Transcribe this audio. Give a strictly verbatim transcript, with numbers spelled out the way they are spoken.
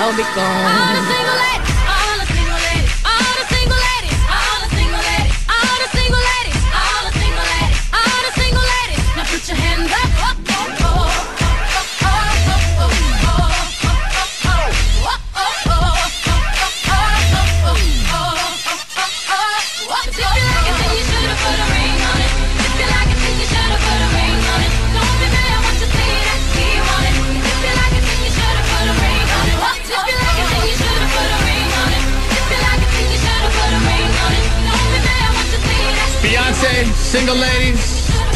gonna be gone. All the single ladies, all the single ladies, all the single ladies, all the single ladies, all the single ladies, all the single ladies, all the single ladies. Now put your hands up. Beyonce, single ladies.